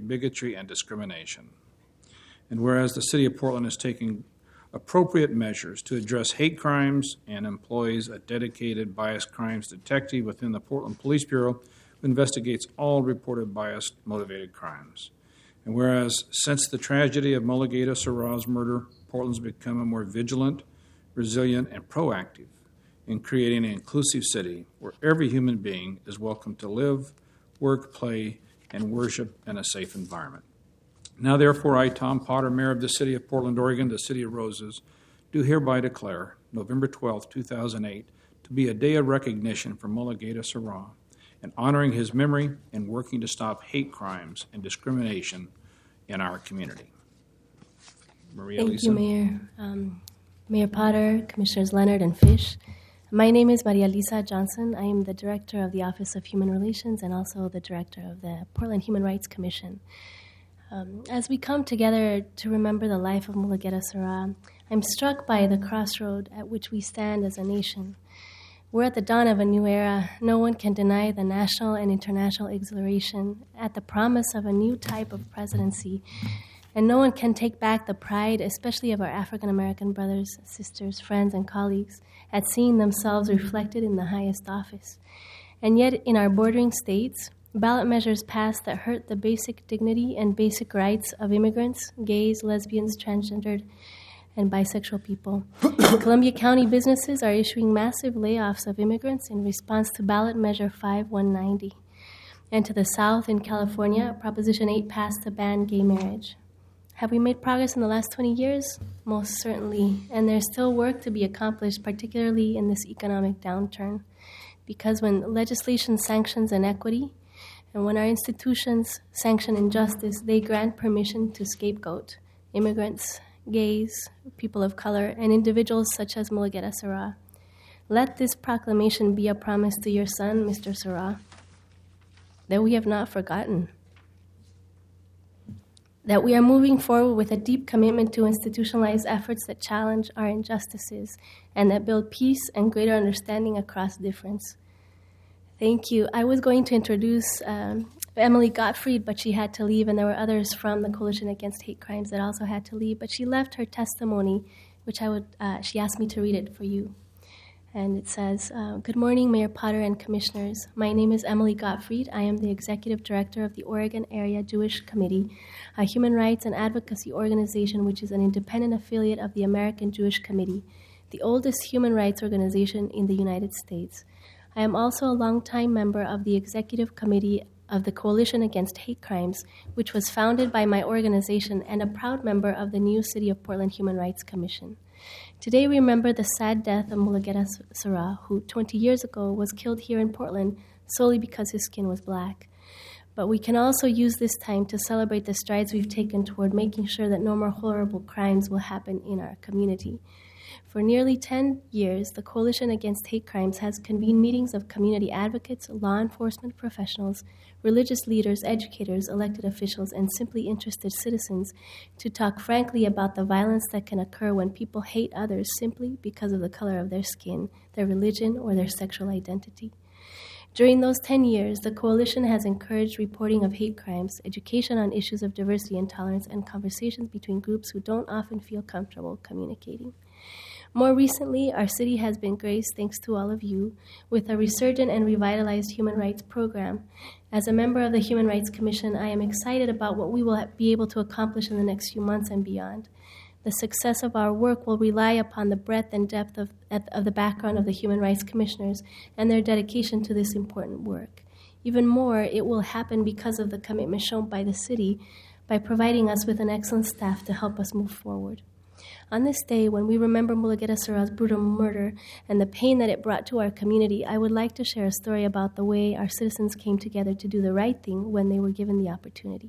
eradicate bigotry and discrimination. And whereas the City of Portland is taking appropriate measures to address hate crimes and employs a dedicated bias crimes detective within the Portland Police Bureau who investigates all reported bias-motivated crimes. And whereas since the tragedy of Mulugeta Serra's murder, Portland's become a more vigilant, resilient, and proactive in creating an inclusive city where every human being is welcome to live, work, play, and worship in a safe environment. Now, therefore, I, Tom Potter, Mayor of the City of Portland, Oregon, the City of Roses, do hereby declare November 12, 2008, to be a day of recognition for Mulugeta Serra and honoring his memory and working to stop hate crimes and discrimination in our community. Maria Thank Lisa. you, Mayor. Mayor Potter, Commissioners Leonard and Fish. My name is Maria Lisa Johnson. I am the Director of the Office of Human Relations and also the Director of the Portland Human Rights Commission. As we come together to remember the life of Mulugeta Serra, I'm struck by the crossroad at which we stand as a nation. We're at the dawn of a new era. No one can deny the national and international exhilaration at the promise of a new type of presidency. And no one can take back the pride, especially of our African-American brothers, sisters, friends, and colleagues, at seeing themselves reflected in the highest office. And yet, in our bordering states, ballot measures passed that hurt the basic dignity and basic rights of immigrants, gays, lesbians, transgendered, and bisexual people. Columbia County businesses are issuing massive layoffs of immigrants in response to ballot measure 5190. And to the south, in California, Proposition 8 passed to ban gay marriage. Have we made progress in the last 20 years? Most certainly. And there's still work to be accomplished, particularly in this economic downturn. Because when legislation sanctions inequity, and when our institutions sanction injustice, they grant permission to scapegoat immigrants, gays, people of color, and individuals such as Mulugeta Serra. Let this proclamation be a promise to your son, Mr. Serra, that we have not forgotten, that we are moving forward with a deep commitment to institutionalize efforts that challenge our injustices and that build peace and greater understanding across difference. Thank you. I was going to introduce Emily Gottfried, but she had to leave, and there were others from the Coalition Against Hate Crimes that also had to leave, but she left her testimony, which she asked me to read it for you. And it says, Good morning, Mayor Potter and Commissioners. My name is Emily Gottfried. I am the Executive Director of the Oregon Area Jewish Committee, a human rights and advocacy organization which is an independent affiliate of the American Jewish Committee, the oldest human rights organization in the United States. I am also a longtime member of the Executive Committee of the Coalition Against Hate Crimes, which was founded by my organization and a proud member of the new City of Portland Human Rights Commission. Today we remember the sad death of Mulugeta Serra, who 20 years ago was killed here in Portland solely because his skin was black. But we can also use this time to celebrate the strides we've taken toward making sure that no more horrible crimes will happen in our community. For nearly 10 years, the Coalition Against Hate Crimes has convened meetings of community advocates, law enforcement professionals, religious leaders, educators, elected officials, and simply interested citizens to talk frankly about the violence that can occur when people hate others simply because of the color of their skin, their religion, or their sexual identity. During those 10 years, the Coalition has encouraged reporting of hate crimes, education on issues of diversity and tolerance, and conversations between groups who don't often feel comfortable communicating. More recently, our city has been graced, thanks to all of you, with a resurgent and revitalized human rights program. As a member of the Human Rights Commission, I am excited about what we will be able to accomplish in the next few months and beyond. The success of our work will rely upon the breadth and depth of the background of the Human Rights Commissioners and their dedication to this important work. Even more, it will happen because of the commitment shown by the city by providing us with an excellent staff to help us move forward. On this day, when we remember Mulugeta Serra's brutal murder and the pain that it brought to our community, I would like to share a story about the way our citizens came together to do the right thing when they were given the opportunity.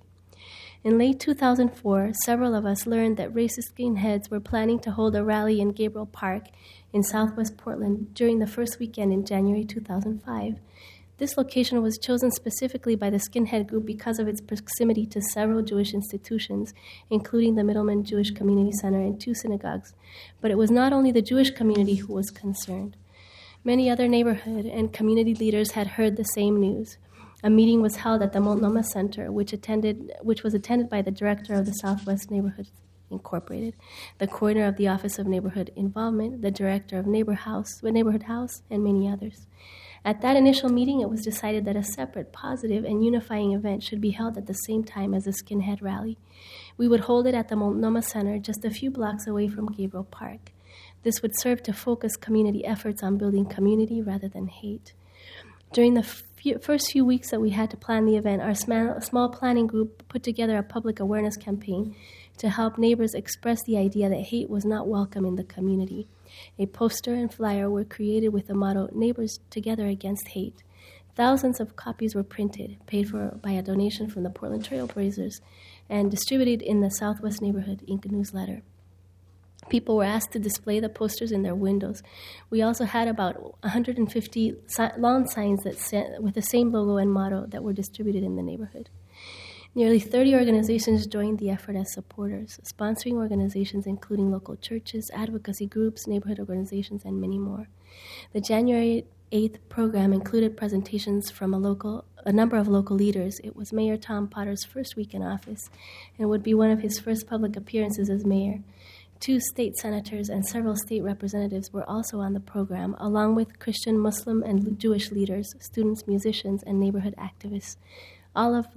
In late 2004, several of us learned that racist skinheads were planning to hold a rally in Gabriel Park in southwest Portland during the first weekend in January 2005. This location was chosen specifically by the skinhead group because of its proximity to several Jewish institutions, including the Middleman Jewish Community Center and 2 synagogues. But it was not only the Jewish community who was concerned. Many other neighborhood and community leaders had heard the same news. A meeting was held at the Multnomah Center, which was attended by the director of the Southwest Neighborhood Incorporated, the coordinator of the Office of Neighborhood Involvement, the director of Neighborhood House, and many others. At that initial meeting, it was decided that a separate, positive, and unifying event should be held at the same time as the Skinhead Rally. We would hold it at the Multnomah Center, just a few blocks away from Gabriel Park. This would serve to focus community efforts on building community rather than hate. During the first few weeks that we had to plan the event, our small planning group put together a public awareness campaign to help neighbors express the idea that hate was not welcome in the community. A poster and flyer were created with the motto, "Neighbors Together Against Hate." Thousands of copies were printed, paid for by a donation from the Portland Trail Blazers, and distributed in the Southwest Neighborhood Inc. newsletter. People were asked to display the posters in their windows. We also had about 150 lawn signs with the same logo and motto that were distributed in the neighborhood. Nearly 30 organizations joined the effort as supporters, sponsoring organizations including local churches, advocacy groups, neighborhood organizations, and many more. The January 8th program included presentations from a number of local leaders. It was Mayor Tom Potter's first week in office and would be one of his first public appearances as mayor. 2 state senators and several state representatives were also on the program, along with Christian, Muslim, and Jewish leaders, students, musicians, and neighborhood activists. All of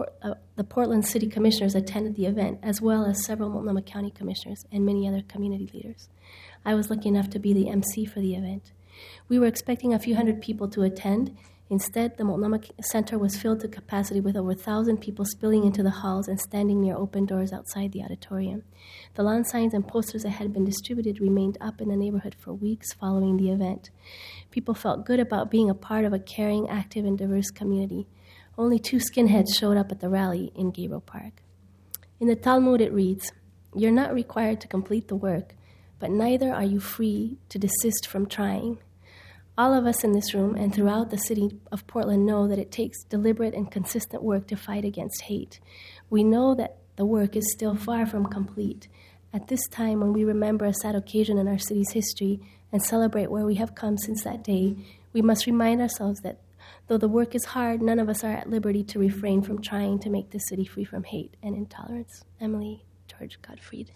the Portland City Commissioners attended the event, as well as several Multnomah County Commissioners and many other community leaders. I was lucky enough to be the MC for the event. We were expecting a few hundred people to attend. Instead, the Multnomah Center was filled to capacity with over 1,000 people spilling into the halls and standing near open doors outside the auditorium. The lawn signs and posters that had been distributed remained up in the neighborhood for weeks following the event. People felt good about being a part of a caring, active, and diverse community. Only 2 skinheads showed up at the rally in Gabriel Park. In the Talmud it reads, "You're not required to complete the work, but neither are you free to desist from trying." All of us in this room and throughout the city of Portland know that it takes deliberate and consistent work to fight against hate. We know that the work is still far from complete. At this time, when we remember a sad occasion in our city's history and celebrate where we have come since that day, we must remind ourselves that though the work is hard, none of us are at liberty to refrain from trying to make this city free from hate and intolerance. Emily George Gottfried.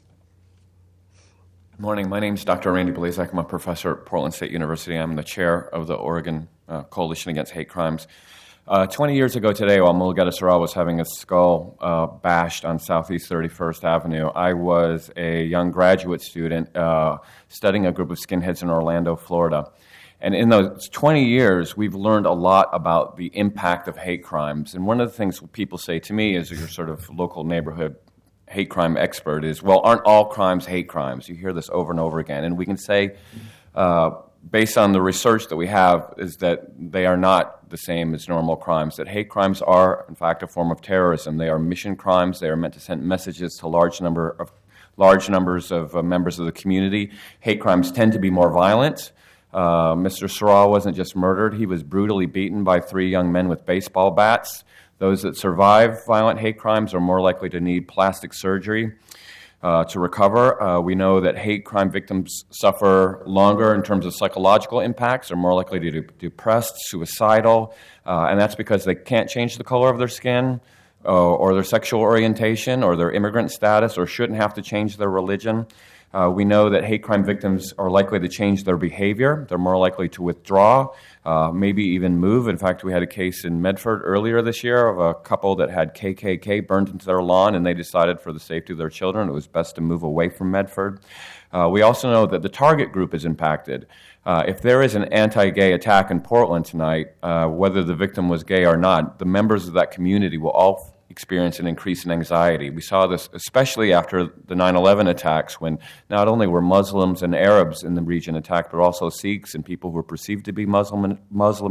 Good morning. My name is Dr. Randy Blazak. I'm a professor at Portland State University. I'm the chair of the Oregon Coalition Against Hate Crimes. 20 years ago today, while Mulugeta Serral was having his skull bashed on Southeast 31st Avenue, I was a young graduate student studying a group of skinheads in Orlando, Florida. And in those 20 years, we've learned a lot about the impact of hate crimes. And one of the things people say to me as your sort of local neighborhood hate crime expert is, well, aren't all crimes hate crimes? You hear this over and over again. And we can say, based on the research that we have, is that they are not the same as normal crimes, that hate crimes are, in fact, a form of terrorism. They are mission crimes. They are meant to send messages to large numbers of members of the community. Hate crimes tend to be more violent. Mr. Serral wasn't just murdered. He was brutally beaten by 3 young men with baseball bats. Those that survive violent hate crimes are more likely to need plastic surgery to recover. We know that hate crime victims suffer longer in terms of psychological impacts. They're more likely to be depressed, suicidal, and that's because they can't change the color of their skin or their sexual orientation or their immigrant status or shouldn't have to change their religion. We know that hate crime victims are likely to change their behavior. They're more likely to withdraw, maybe even move. In fact, we had a case in Medford earlier this year of a couple that had KKK burned into their lawn, and they decided for the safety of their children it was best to move away from Medford. We also know that the target group is impacted. If there is an anti-gay attack in Portland tonight, whether the victim was gay or not, the members of that community will all experience an increase in anxiety. We saw this especially after the 9/11 attacks, when not only were Muslims and Arabs in the region attacked, but also Sikhs and people who were perceived to be Muslim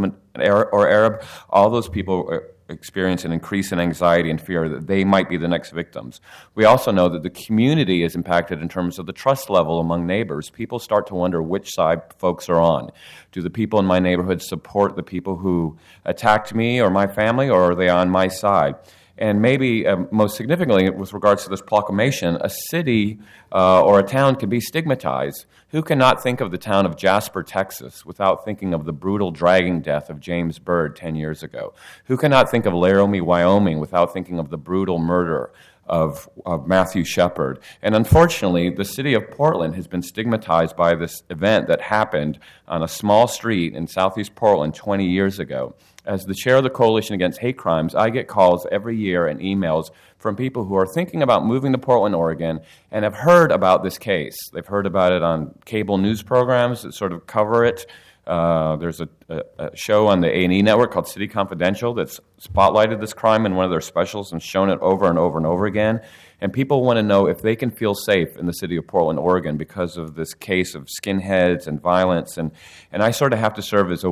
or Arab. All those people experience an increase in anxiety and fear that they might be the next victims. We also know that the community is impacted in terms of the trust level among neighbors. People start to wonder which side folks are on. Do the people in my neighborhood support the people who attacked me or my family, or are they on my side? And maybe most significantly, with regards to this proclamation, a city or a town can be stigmatized. Who cannot think of the town of Jasper, Texas, without thinking of the brutal dragging death of James Byrd 10 years ago? Who cannot think of Laramie, Wyoming, without thinking of the brutal murder of Matthew Shepard? And unfortunately, the city of Portland has been stigmatized by this event that happened on a small street in southeast Portland 20 years ago. As the chair of the Coalition Against Hate Crimes, I get calls every year and emails from people who are thinking about moving to Portland, Oregon, and have heard about this case. They've heard about it on cable news programs that sort of cover it. There's a show on the A&E network called City Confidential that's spotlighted this crime in one of their specials and shown it over and over and over again. And people want to know if they can feel safe in the city of Portland, Oregon, because of this case of skinheads and violence. And I sort of have to serve as a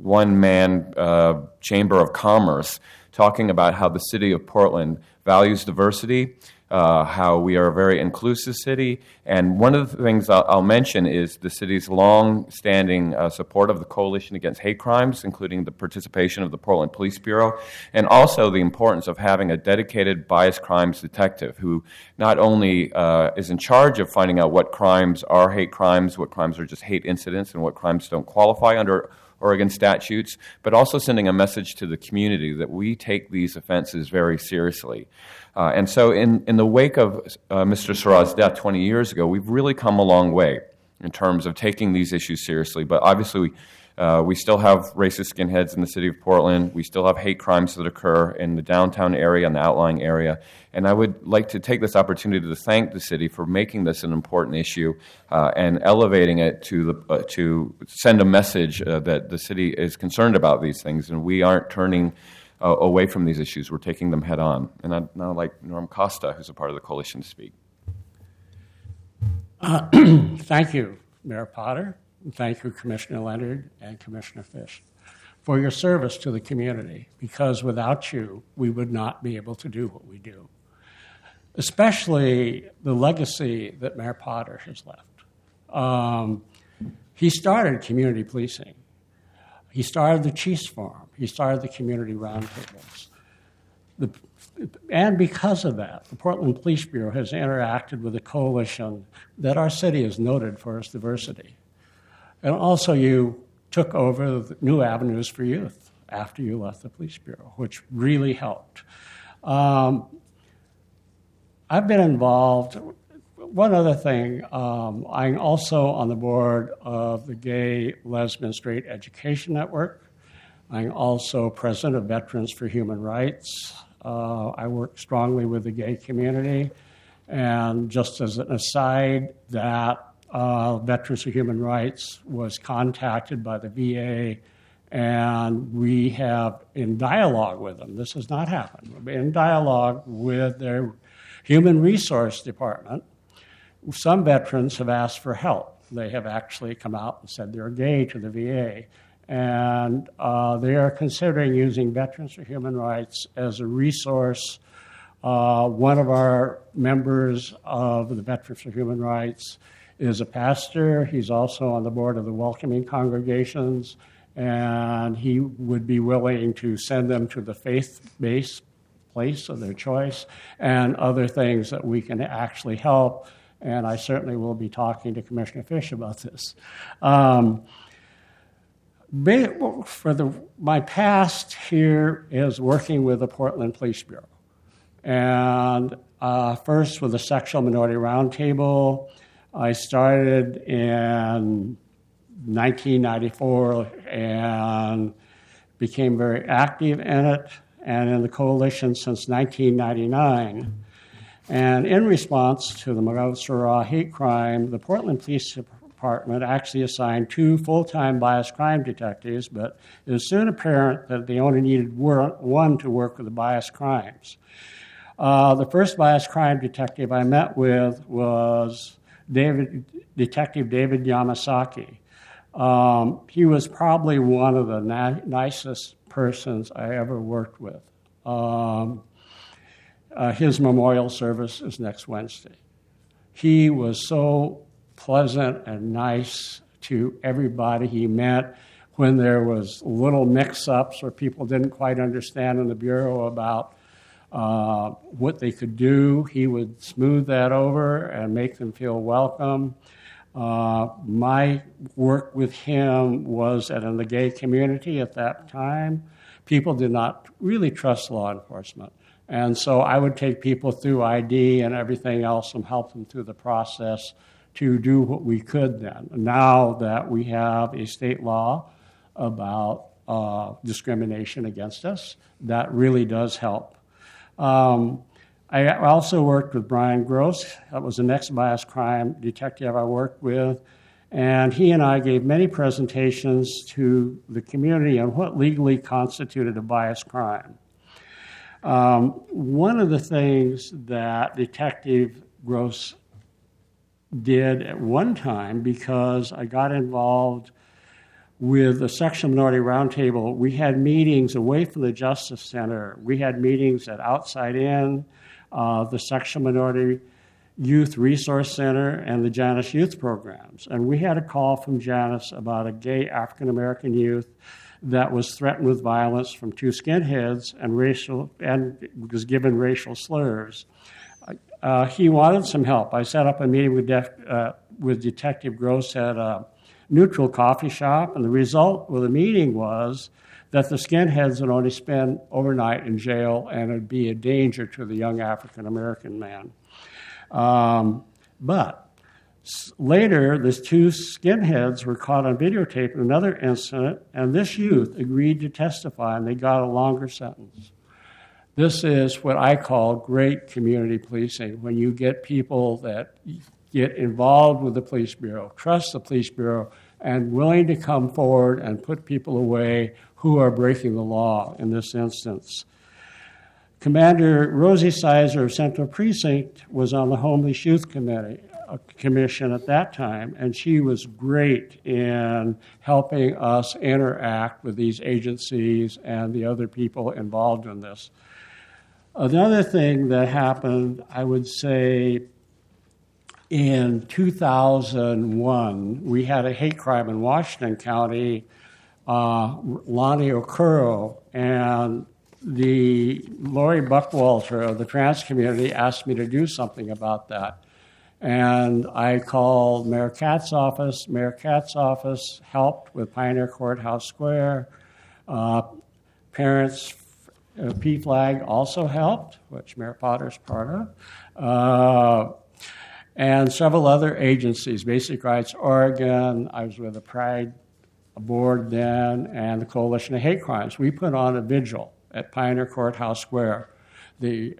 one-man chamber of commerce, talking about how the city of Portland values diversity, how we are a very inclusive city. And one of the things I'll mention is the city's long-standing support of the Coalition Against Hate Crimes, including the participation of the Portland Police Bureau, and also the importance of having a dedicated bias crimes detective who not only is in charge of finding out what crimes are hate crimes, what crimes are just hate incidents, and what crimes don't qualify under Oregon statutes, but also sending a message to the community that we take these offenses very seriously. And so in the wake of Mr. Surratt's death 20 years ago, we've really come a long way in terms of taking these issues seriously. But obviously, we still have racist skinheads in the city of Portland. We still have hate crimes that occur in the downtown area and the outlying area. And I would like to take this opportunity to thank the city for making this an important issue and elevating it to send a message that the city is concerned about these things, and we aren't turning away from these issues. We're taking them head on. And I'd now like Norm Costa, who's a part of the coalition, to speak. Thank you, Mayor Potter. And thank you, Commissioner Leonard and Commissioner Fish, for your service to the community, because without you, we would not be able to do what we do, especially the legacy that Mayor Potter has left. He started community policing. He started the Chiefs Forum. He started the community roundtables. And because of that, the Portland Police Bureau has interacted with a coalition that our city is noted for its diversity. And also you took over the New Avenues for Youth after you left the Police Bureau, which really helped. I've been involved. One other thing, I'm also on the board of the Gay, Lesbian, Straight Education Network. I'm also president of Veterans for Human Rights. I work strongly with the gay community. And just as an aside, that Veterans for Human Rights was contacted by the VA, and we have in dialogue with them. This has not happened. We're in dialogue with their Human Resource Department. Some veterans have asked for help. They have actually come out and said they're gay to the VA. And they are considering using Veterans for Human Rights as a resource. One of our members of the Veterans for Human Rights is a pastor. He's also on the board of the Welcoming Congregations, and he would be willing to send them to the faith-based place of their choice and other things that we can actually help. And I certainly will be talking to Commissioner Fish about this. My past here is working with the Portland Police Bureau. And first with the Sexual Minority Roundtable. I started in 1994 and became very active in it and in the coalition since 1999. And in response to the Miguel Surratt hate crime, the Portland Police Department actually assigned 2 full-time bias crime detectives, but it was soon apparent that they only needed one to work with the bias crimes. The first bias crime detective I met with was Detective David Yamasaki. He was probably one of the nicest persons I ever worked with. His memorial service is next Wednesday. He was so pleasant and nice to everybody he met. When there was little mix-ups or people didn't quite understand in the Bureau about what they could do. He would smooth that over and make them feel welcome. My work with him was in the gay community at that time. People did not really trust law enforcement. And so I would take people through ID and everything else and help them through the process to do what we could then. Now that we have a state law about discrimination against us, that really does help. I also worked with Brian Gross. That was the next bias crime detective I worked with. And he and I gave many presentations to the community on what legally constituted a bias crime. One of the things that Detective Gross did at one time, because I got involved with the Sexual Minority Roundtable, we had meetings away from the Justice Center. We had meetings at Outside In, the Sexual Minority Youth Resource Center, and the Janus Youth Programs. And we had a call from Janus about a gay African-American youth that was threatened with violence from two skinheads and was given racial slurs. He wanted some help. I set up a meeting with Detective Gross at a neutral coffee shop, and the result of the meeting was that the skinheads would only spend overnight in jail and it would be a danger to the young African-American man. But later, these two skinheads were caught on videotape in another incident, and this youth agreed to testify, and they got a longer sentence. This is what I call great community policing, when you get people that get involved with the police bureau, trust the police bureau, and willing to come forward and put people away who are breaking the law in this instance. Commander Rosie Sizer of Central Precinct was on the Homeless Youth Commission at that time, and she was great in helping us interact with these agencies and the other people involved in this. Another thing that happened, I would say, in 2001, we had a hate crime in Washington County, Lonnie Okuro, and the Lori Buckwalter of the trans community asked me to do something about that. And I called Mayor Katz's office. Mayor Katz's office helped with Pioneer Courthouse Square. Parents PFLAG also helped, which Mayor Potter's part of. And several other agencies, Basic Rights Oregon, I was with the Pride Board then, and the Coalition of Hate Crimes. We put on a vigil at Pioneer Courthouse Square. The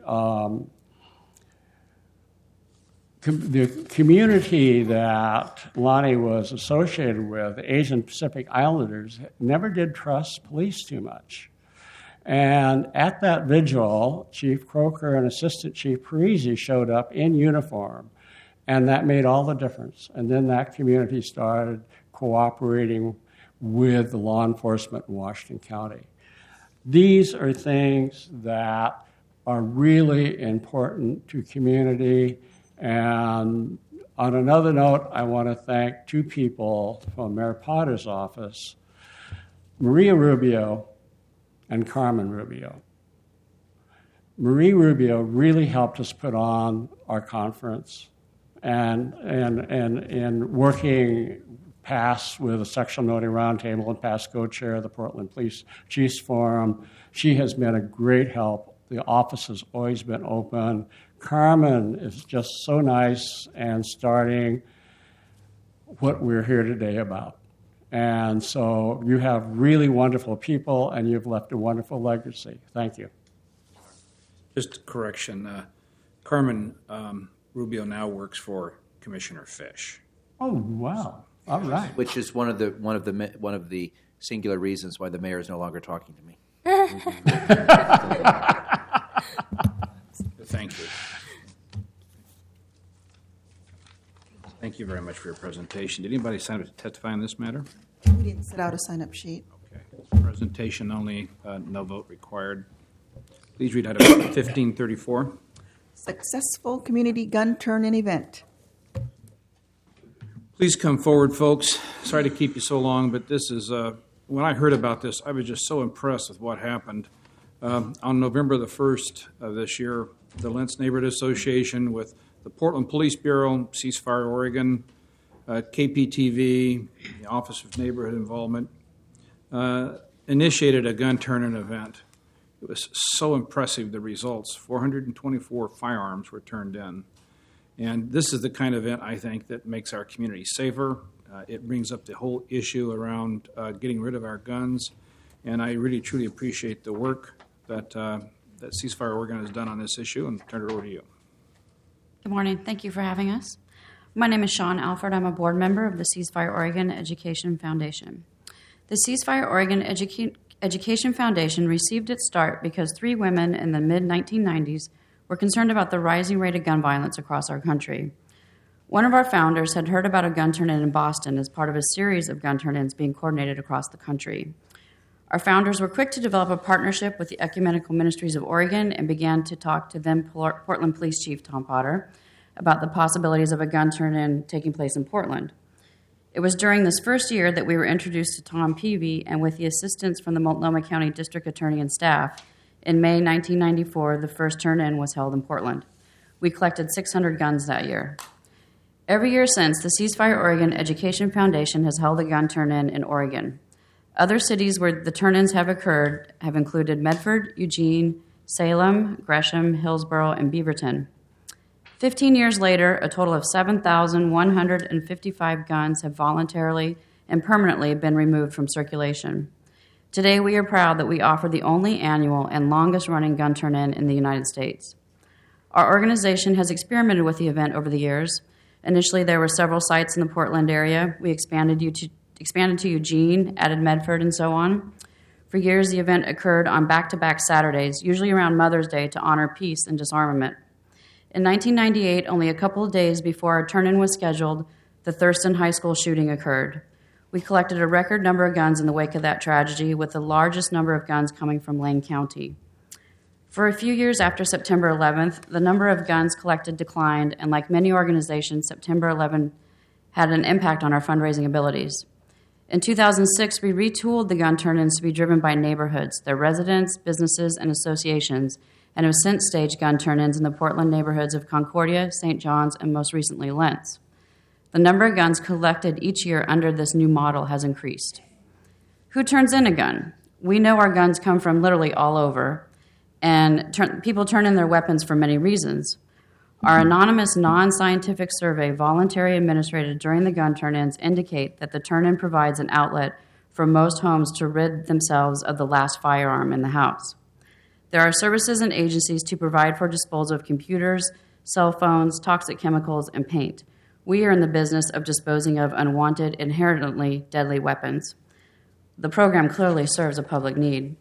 community that Lonnie was associated with, the Asian Pacific Islanders, never did trust police too much. And at that vigil, Chief Croker and Assistant Chief Parisi showed up in uniform, and that made all the difference. And then that community started cooperating with the law enforcement in Washington County. These are things that are really important to community. And on another note, I want to thank two people from Mayor Potter's office, Maria Rubio and Carmen Rubio. Marie Rubio really helped us put on our conference, and working past with the Sexual Minority Roundtable and past co-chair of the Portland Police Chiefs Forum. She has been a great help. The office has always been open. Carmen is just so nice and starting what we're here today about. And so you have really wonderful people, and you've left a wonderful legacy. Thank you. Just a correction. Carmen Rubio now works for Commissioner Fish. Oh, wow. All right. Which is one of the singular reasons why the mayor is no longer talking to me. Thank you. Thank you very much for your presentation. Did anybody sign up to testify on this matter? We didn't set out a sign-up sheet. Okay. Presentation only, no vote required. Please read item 1534. Successful community gun turn-in event. Please come forward, folks. Sorry to keep you so long, but this is, when I heard about this, I was just so impressed with what happened. On November the 1st of this year, the Lentz Neighborhood Association with the Portland Police Bureau, Ceasefire Oregon, KPTV, the Office of Neighborhood Involvement, initiated a gun turn-in event. It was so impressive, the results. 424 firearms were turned in. And this is the kind of event, I think, that makes our community safer. It brings up the whole issue around getting rid of our guns. And I really, truly appreciate the work that Ceasefire Oregon has done on this issue, and turn it over to you. Good morning. Thank you for having us. My name is Sean Alford. I'm a board member of the Ceasefire Oregon Education Foundation. The Ceasefire Oregon Education Foundation received its start because 3 women in the mid-1990s were concerned about the rising rate of gun violence across our country. One of our founders had heard about a gun turn-in in Boston as part of a series of gun turn-ins being coordinated across the country. Our founders were quick to develop a partnership with the Ecumenical Ministries of Oregon and began to talk to then Portland Police Chief Tom Potter about the possibilities of a gun turn-in taking place in Portland. It was during this first year that we were introduced to Tom Peavy, and with the assistance from the Multnomah County District Attorney and staff, in May 1994, the first turn-in was held in Portland. We collected 600 guns that year. Every year since, the Ceasefire Oregon Education Foundation has held a gun turn-in in Oregon. Other cities where the turn-ins have occurred have included Medford, Eugene, Salem, Gresham, Hillsborough, and Beaverton. 15 years later, a total of 7,155 guns have voluntarily and permanently been removed from circulation. Today, we are proud that we offer the only annual and longest-running gun turn-in in the United States. Our organization has experimented with the event over the years. Initially, there were several sites in the Portland area. We expanded to Eugene, added Medford, and so on. For years, the event occurred on back-to-back Saturdays, usually around Mother's Day, to honor peace and disarmament. In 1998, only a couple of days before our turn-in was scheduled, the Thurston High School shooting occurred. We collected a record number of guns in the wake of that tragedy, with the largest number of guns coming from Lane County. For a few years after September 11th, the number of guns collected declined, and like many organizations, September 11 had an impact on our fundraising abilities. In 2006, we retooled the gun turn-ins to be driven by neighborhoods, their residents, businesses, and associations, and have since staged gun turn-ins in the Portland neighborhoods of Concordia, St. John's, and most recently Lentz. The number of guns collected each year under this new model has increased. Who turns in a gun? We know our guns come from literally all over, and people turn in their weapons for many reasons. Our anonymous, non-scientific survey, voluntary administrated during the gun turn-ins, indicate that the turn-in provides an outlet for most homes to rid themselves of the last firearm in the house. There are services and agencies to provide for disposal of computers, cell phones, toxic chemicals, and paint. We are in the business of disposing of unwanted, inherently deadly weapons. The program clearly serves a public need.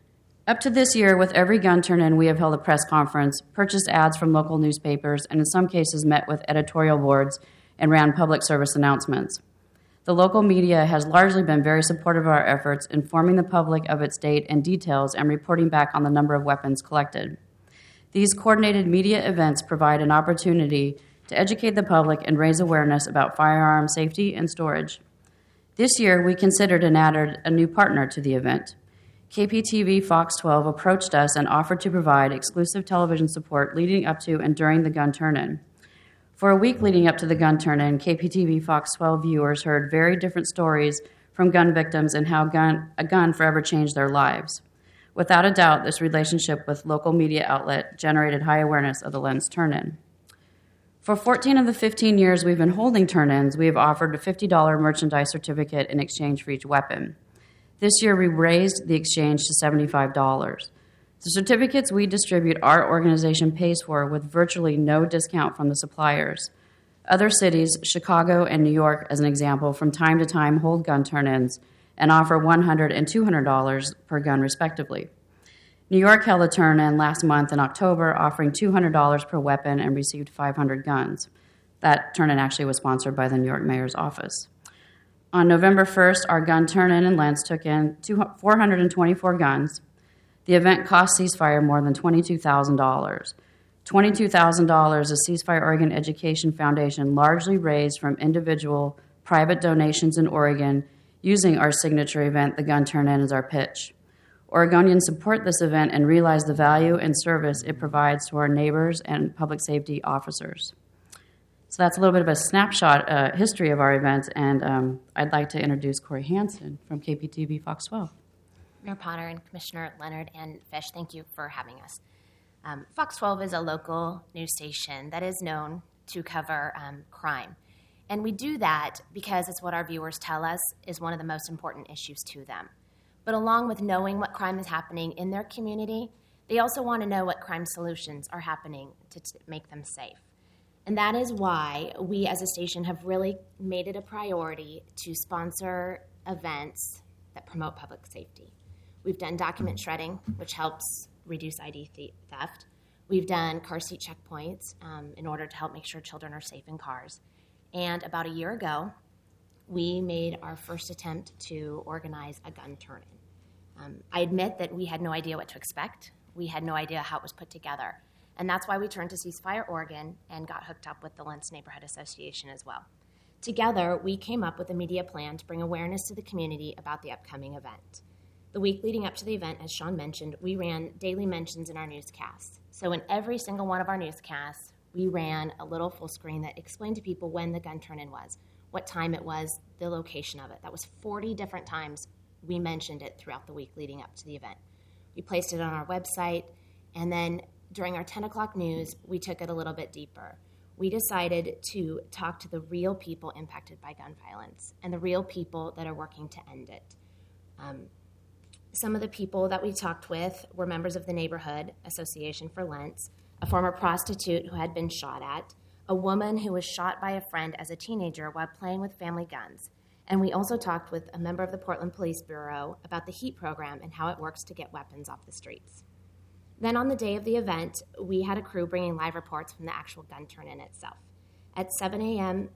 Up to this year, with every gun turn-in, we have held a press conference, purchased ads from local newspapers, and in some cases met with editorial boards and ran public service announcements. The local media has largely been very supportive of our efforts, informing the public of its date and details and reporting back on the number of weapons collected. These coordinated media events provide an opportunity to educate the public and raise awareness about firearm safety and storage. This year, we considered and added a new partner to the event. KPTV Fox 12 approached us and offered to provide exclusive television support leading up to and during the gun turn-in. For a week leading up to the gun turn-in, KPTV Fox 12 viewers heard very different stories from gun victims and how a gun forever changed their lives. Without a doubt, this relationship with local media outlet generated high awareness of the Lentz turn-in. For 14 of the 15 years we've been holding turn-ins, we have offered a $50 merchandise certificate in exchange for each weapon. This year, we raised the exchange to $75. The certificates we distribute, our organization pays for with virtually no discount from the suppliers. Other cities, Chicago and New York, as an example, from time to time hold gun turn-ins and offer $100 and $200 per gun, respectively. New York held a turn-in last month in October, offering $200 per weapon and received 500 guns. That turn-in actually was sponsored by the New York Mayor's office. On November 1st, our gun turn-in in Lentz took in 424 guns. The event cost Ceasefire more than $22,000. $22,000 the Ceasefire Oregon Education Foundation largely raised from individual private donations in Oregon using our signature event, the gun turn-in, as our pitch. Oregonians support this event and realize the value and service it provides to our neighbors and public safety officers. So that's a little bit of a snapshot history of our events, and I'd like to introduce Corey Hansen from KPTV Fox 12. Mayor Potter and Commissioner Leonard and Fish, thank you for having us. Fox 12 is a local news station that is known to cover crime. And we do that because it's what our viewers tell us is one of the most important issues to them. But along with knowing what crime is happening in their community, they also want to know what crime solutions are happening to make them safe. And that is why we as a station have really made it a priority to sponsor events that promote public safety. We've done document shredding, which helps reduce ID theft. We've done car seat checkpoints in order to help make sure children are safe in cars. And about a year ago, we made our first attempt to organize a gun turn-in. I admit that we had no idea what to expect. We had no idea how it was put together. And that's why we turned to Ceasefire Oregon and got hooked up with the Lentz Neighborhood Association as well. Together, we came up with a media plan to bring awareness to the community about the upcoming event. The week leading up to the event, as Sean mentioned, we ran daily mentions in our newscasts. So in every single one of our newscasts, we ran a little full screen that explained to people when the gun turn-in was, what time it was, the location of it. That was 40 different times we mentioned it throughout the week leading up to the event. We placed it on our website, and then during our 10 o'clock news, we took it a little bit deeper. We decided to talk to the real people impacted by gun violence and the real people that are working to end it. Some of the people that we talked with were members of the Neighborhood Association for Lentz, a former prostitute who had been shot at, a woman who was shot by a friend as a teenager while playing with family guns. And we also talked with a member of the Portland Police Bureau about the HEAT program and how it works to get weapons off the streets. Then on the day of the event, we had a crew bringing live reports from the actual gun turn-in itself. At 7 a.m.,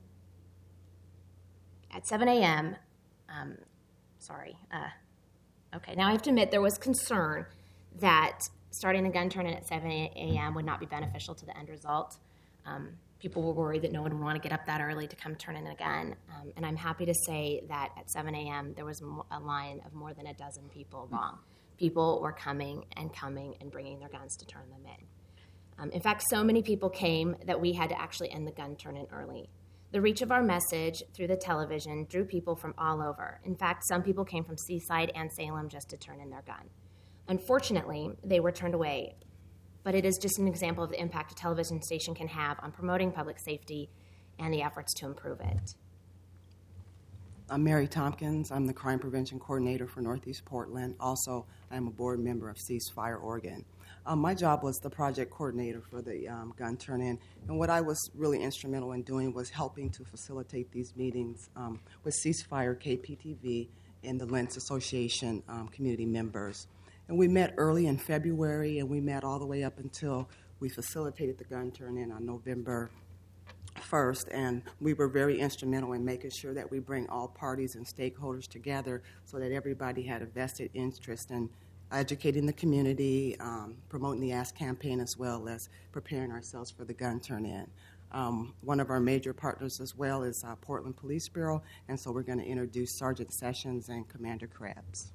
now I have to admit there was concern that starting the gun turn-in at 7 a.m. would not be beneficial to the end result. People were worried that no one would want to get up that early to come turn in a gun. And I'm happy to say that at 7 a.m. there was a line of more than a dozen people long. People were coming and bringing their guns to turn them in. In fact, so many people came that we had to actually end the gun turn-in early. The reach of our message through the television drew people from all over. In fact, some people came from Seaside and Salem just to turn in their gun. Unfortunately, they were turned away, but it is just an example of the impact a television station can have on promoting public safety and the efforts to improve it. I'm Mary Tompkins. I'm the Crime Prevention Coordinator for Northeast Portland. Also, I'm a board member of Ceasefire Oregon. My job was the project coordinator for the gun turn-in, and what I was really instrumental in doing was helping to facilitate these meetings with Ceasefire, KPTV, and the Lentz Association community members. And we met early in February, and we met all the way up until we facilitated the gun turn-in on November 1st, and we were very instrumental in making sure that we bring all parties and stakeholders together so that everybody had a vested interest in educating the community, promoting the Ask campaign, as well as preparing ourselves for the gun turn-in. One of our major partners as well is Portland Police Bureau, and so we're going to introduce Sergeant Sessions and Commander Krebs.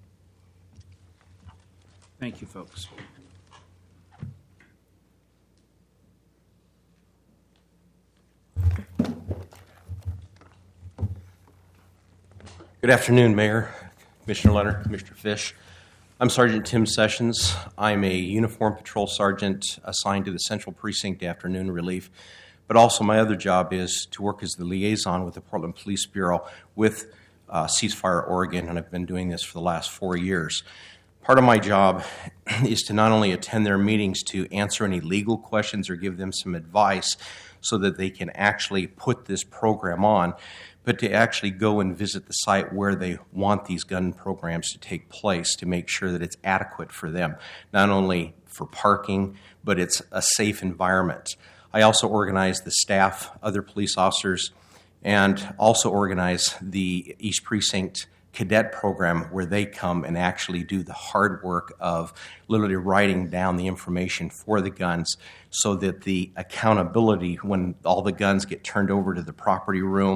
Thank you, folks. Good afternoon, Mayor, Commissioner Leonard, Commissioner Fish. I'm Sergeant Tim Sessions. I'm a uniformed patrol sergeant assigned to the Central Precinct Afternoon Relief, but also my other job is to work as the liaison with the Portland Police Bureau with Ceasefire Oregon, and I've been doing this for the last 4 years. Part of my job is to not only attend their meetings to answer any legal questions or give them some advice so that they can actually put this program on, but to actually go and visit the site where they want these gun programs to take place to make sure that it's adequate for them, not only for parking, but it's a safe environment. I also organize the staff, other police officers, and also organize the East Precinct Cadet program where they come and actually do the hard work of literally writing down the information for the guns so that the accountability when all the guns get turned over to the property room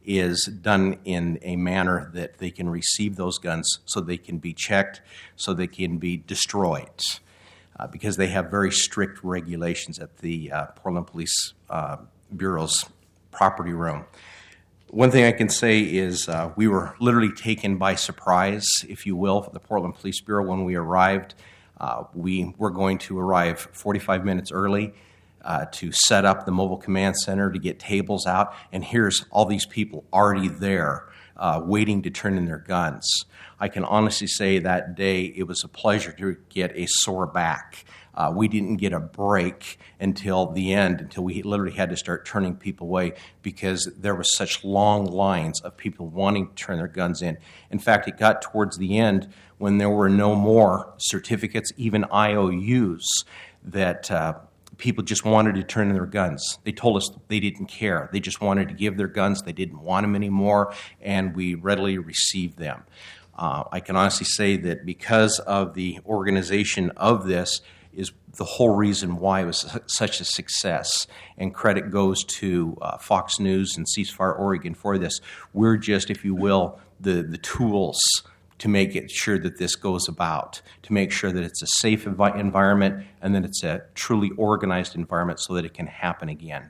is done in a manner that they can receive those guns so they can be checked, so they can be destroyed, because they have very strict regulations at the Portland Police Bureau's property room. One thing I can say is we were literally taken by surprise, if you will, for the Portland Police Bureau when we arrived. We were going to arrive 45 minutes early to set up the mobile command center, to get tables out, and here's all these people already there waiting to turn in their guns. I can honestly say that day it was a pleasure to get a sore back. We didn't get a break until the end, until we literally had to start turning people away because there was such long lines of people wanting to turn their guns in. In fact, it got towards the end when there were no more certificates, even IOUs, that people just wanted to turn in their guns. They told us they didn't care. They just wanted to give their guns. They didn't want them anymore, and we readily received them. I can honestly say that because of the organization of this is the whole reason why it was such a success. And credit goes to Fox News and Ceasefire Oregon for this. We're just, if you will, the tools to make it sure that this goes about, to make sure that it's a safe environment and that it's a truly organized environment so that it can happen again.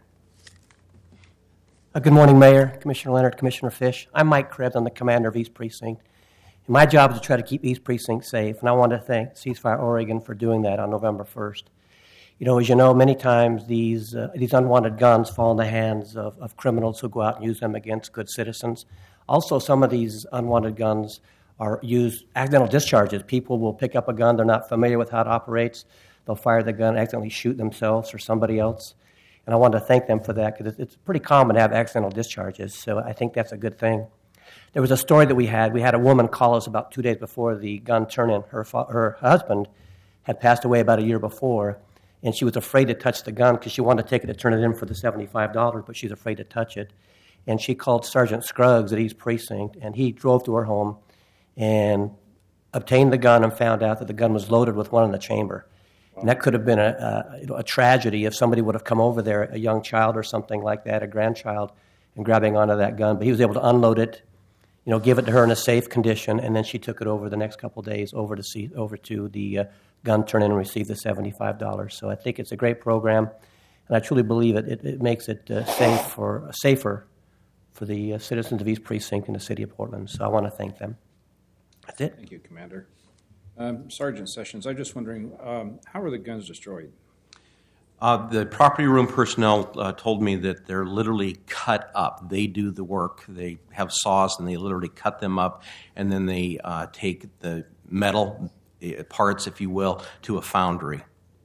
Good morning, Mayor, Commissioner Leonard, Commissioner Fish. I'm Mike Krebs. I'm the commander of East Precinct. And my job is to try to keep East Precinct safe, and I want to thank Ceasefire Oregon for doing that on November 1st. As you know, many times these unwanted guns fall in the hands of criminals who go out and use them against good citizens. Also, some of these unwanted guns are used accidental discharges. People will pick up a gun, they're not familiar with how it operates. They'll fire the gun, accidentally shoot themselves or somebody else. And I want to thank them for that because it's pretty common to have accidental discharges, so I think that's a good thing. There was a story that we had. We had a woman call us about 2 days before the gun turn-in. Her husband had passed away about a year before, and she was afraid to touch the gun because she wanted to take it to turn it in for the $75, but she's afraid to touch it. And she called Sergeant Scruggs at East Precinct, and he drove to her home and obtained the gun and found out that the gun was loaded with one in the chamber. And that could have been a tragedy if somebody would have come over there, a young child or something like that, a grandchild, and grabbing onto that gun. But he was able to unload it, give it to her in a safe condition, and then she took it over the next couple of days over to the gun turn-in and received the $75. So I think it's a great program, and I truly believe it makes it safer for the citizens of East Precinct in the city of Portland. So I want to thank them. That's it. Thank you, Commander. Sergeant Sessions, I'm just wondering, how were the guns destroyed? The property room personnel told me that they're literally cut up. They do the work. They have saws and they literally cut them up, and then they take the metal parts, if you will, to a foundry.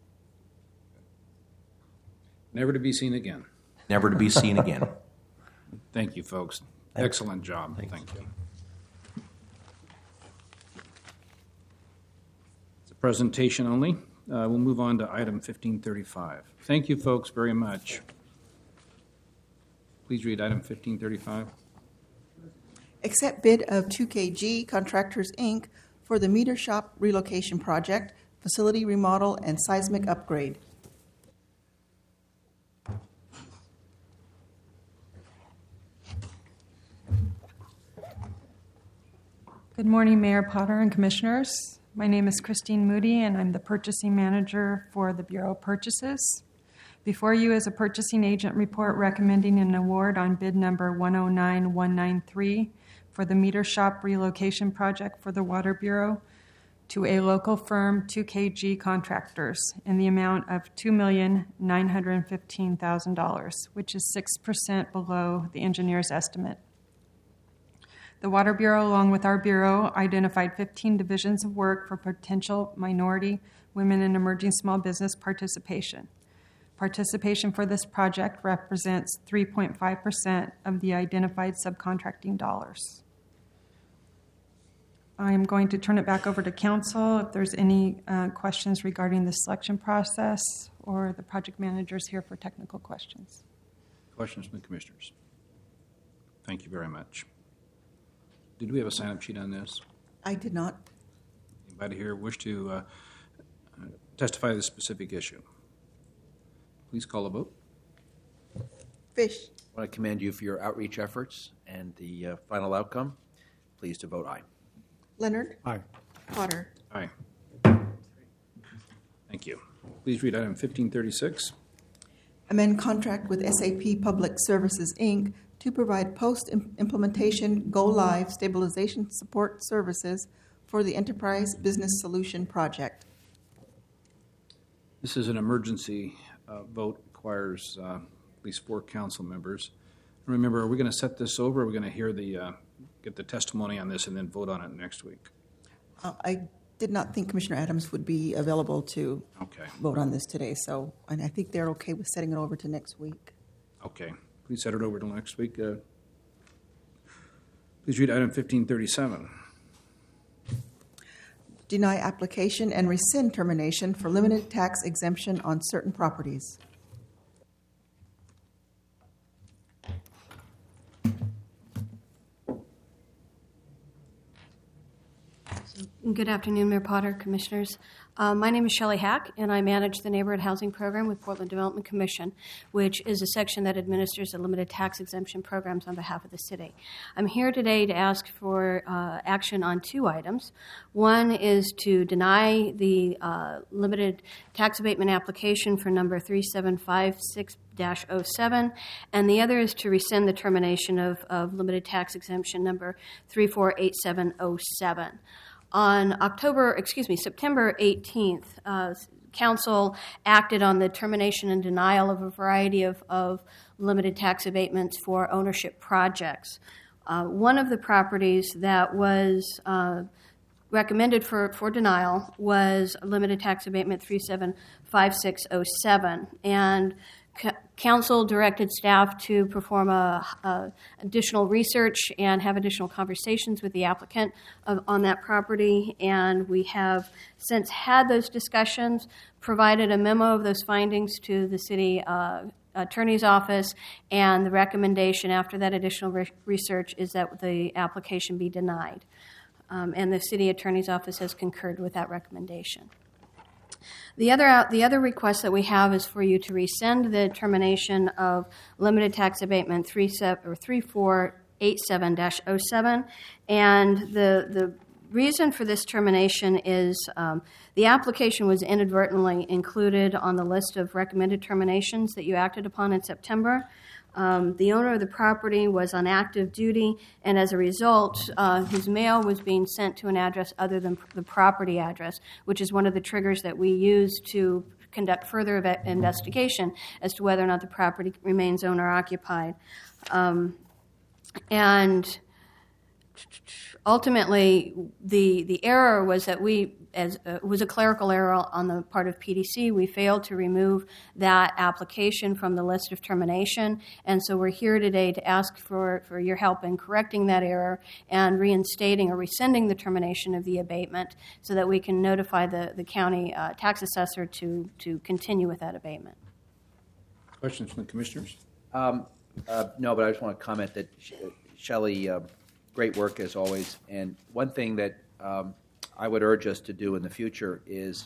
Never to be seen again. Never to be seen again. Thank you, folks. Excellent job. Thank you. It's a presentation only. We'll move on to item 1535. Thank you, folks, very much. Please read item 1535. Accept bid of 2KG Contractors, Inc. for the meter shop relocation project, facility remodel, and seismic upgrade. Good morning, Mayor Potter and Commissioners. My name is Christine Moody, and I'm the purchasing manager for the Bureau of Purchases. Before you is a purchasing agent report recommending an award on bid number 109193 for the meter shop relocation project for the Water Bureau to a local firm, 2KG Contractors, in the amount of $2,915,000, which is 6% below the engineer's estimate. The Water Bureau, along with our Bureau, identified 15 divisions of work for potential minority, women, and emerging small business participation. Participation for this project represents 3.5% of the identified subcontracting dollars. I am going to turn it back over to Council if there's any questions regarding the selection process, or the project managers here for technical questions. Questions from the Commissioners? Thank you very much. Did we have a sign-up sheet on this? I did not. Anybody here wish to testify to this specific issue? Please call a vote. Fish. I want to commend you for your outreach efforts and the final outcome. Pleased to vote aye. Leonard? Aye. Potter? Aye. Thank you. Please read item 1536. Amend contract with SAP Public Services, Inc. to provide post-implementation go-live stabilization support services for the Enterprise Business Solution Project. This is an emergency vote, requires at least 4 council members. Remember, are we going to set this over? Or are we going to hear get the testimony on this and then vote on it next week? I did not think Commissioner Adams would be available to Okay. vote on this today, and I think they're okay with setting it over to next week. Okay. Please set it over till next week. Please read item 1537. Deny application and rescind termination for limited tax exemption on certain properties. Good afternoon, Mayor Potter, Commissioners. My name is Shelley Hack, and I manage the Neighborhood Housing Program with Portland Development Commission, which is a section that administers the limited tax exemption programs on behalf of the city. I'm here today to ask for action on 2 items. One is to deny the limited tax abatement application for number 3756-07, and the other is to rescind the termination of limited tax exemption number 348707. On September 18th, Council acted on the termination and denial of a variety of limited tax abatements for ownership projects. One of the properties that was recommended for denial was limited tax abatement 375607, and Council directed staff to perform additional research and have additional conversations with the applicant on that property, and we have since had those discussions, provided a memo of those findings to the city attorney's office, and the recommendation after that additional research is that the application be denied. And the city attorney's office has concurred with that recommendation. The other request that we have is for you to rescind the termination of limited tax abatement 3487-07, and the reason for this termination is the application was inadvertently included on the list of recommended terminations that you acted upon in September. The owner of the property was on active duty, and as a result, his mail was being sent to an address other than the property address, which is one of the triggers that we use to conduct further investigation as to whether or not the property remains owner-occupied. And ultimately, the error was that was a clerical error on the part of PDC. We failed to remove that application from the list of termination, and so we're here today to ask for your help in correcting that error and reinstating or rescinding the termination of the abatement so that we can notify the county tax assessor to continue with that abatement. Questions from the commissioners? No, but I just want to comment that Shelley, great work as always. And one thing that I would urge us to do in the future is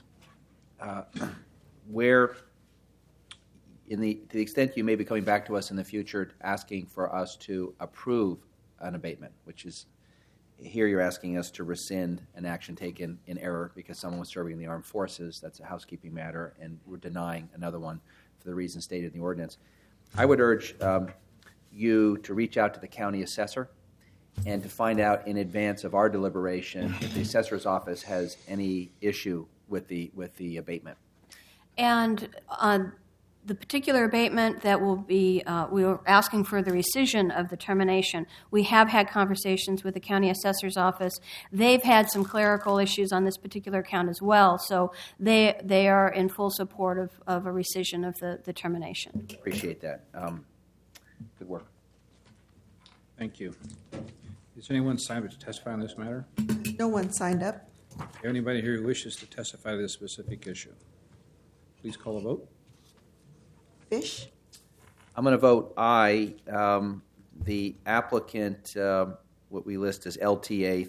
where, to the extent you may be coming back to us in the future asking for us to approve an abatement, which is here you're asking us to rescind an action taken in error because someone was serving in the armed forces. That's a housekeeping matter, and we're denying another one for the reasons stated in the ordinance. I would urge you to reach out to the county assessor and to find out in advance of our deliberation if the assessor's office has any issue with the abatement. And on the particular abatement that will be, we are asking for the rescission of the termination. We have had conversations with the county assessor's office. They've had some clerical issues on this particular account as well, so they are in full support of a rescission of the termination. Appreciate that. Good work. Thank you. Is anyone signed up to testify on this matter? No one signed up. Anybody here who wishes to testify to this specific issue? Please call a vote. Fish? I'm going to vote aye. The applicant, what we list as LTA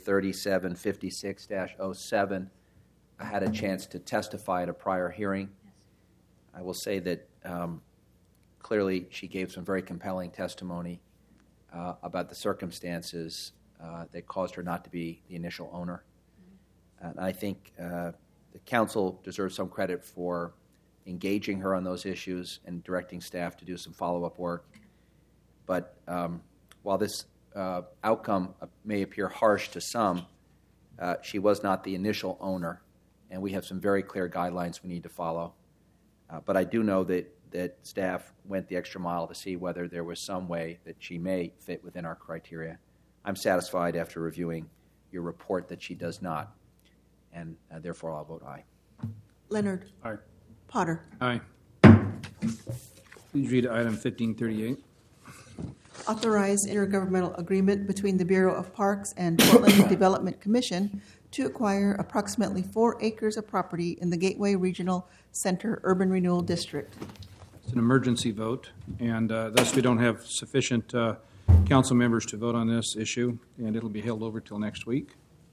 3756-07, had a chance to testify at a prior hearing. I will say that clearly, she gave some very compelling testimony about the circumstances that caused her not to be the initial owner. And I think the council deserves some credit for engaging her on those issues and directing staff to do some follow-up work. But while this outcome may appear harsh to some, she was not the initial owner, and we have some very clear guidelines we need to follow. But I do know that staff went the extra mile to see whether there was some way that she may fit within our criteria. I'm satisfied after reviewing your report that she does not, and therefore I'll vote aye. Leonard. Aye. Potter. Aye. Please read item 1538. Authorize intergovernmental agreement between the Bureau of Parks and Portland Development Commission to acquire approximately 4 acres of property in the Gateway Regional Center Urban Renewal District. It's an emergency vote, and thus we don't have sufficient council members to vote on this issue, and it'll be held over till next week.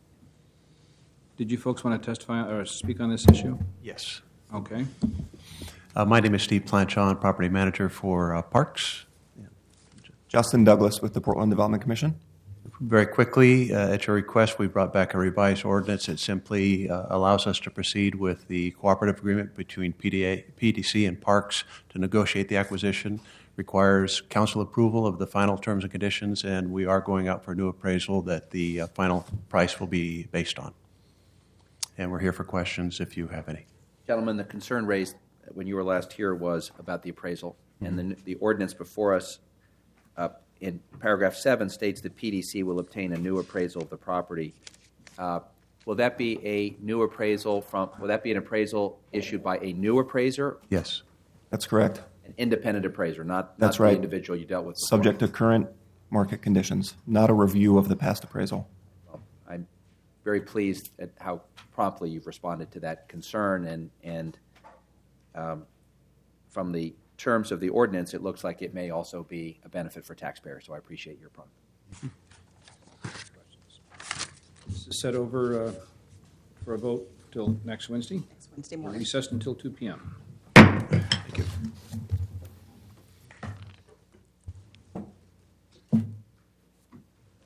Did you folks want to testify or speak on this issue? Yes. Okay. My name is Steve Planchon, property manager for Parks. Justin Douglas with the Portland Development Commission. Very quickly, at your request, we brought back a revised ordinance that simply allows us to proceed with the cooperative agreement between PDC and Parks to negotiate the acquisition. Requires council approval of the final terms and conditions, and we are going out for a new appraisal that the final price will be based on. And we're here for questions if you have any. Gentlemen, the concern raised when you were last here was about the appraisal, and the ordinance before us in paragraph 7 states that PDC will obtain a new appraisal of the property. Will that be a new appraisal will that be an appraisal issued by a new appraiser? Yes. That's correct. An independent appraiser, not That's the right. individual you dealt with before. Subject to current market conditions, not a review of the past appraisal. Well, I'm very pleased at how promptly you've responded to that concern, and from the terms of the ordinance, it looks like it may also be a benefit for taxpayers, so I appreciate your prompt. This is set over for a vote till next Wednesday. Next Wednesday morning. Recessed until 2 p.m.